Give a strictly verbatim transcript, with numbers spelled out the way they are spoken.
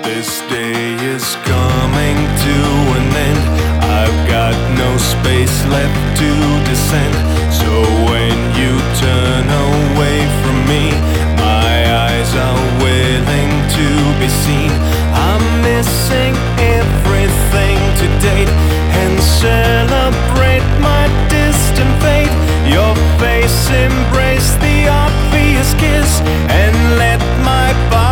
This day is coming to an end. I've got no space left to descend. So when you turn away from me, my eyes are willing to be seen. I'm missing everything to date and celebrate my distant fate. Your face embrace the obvious kiss and let my body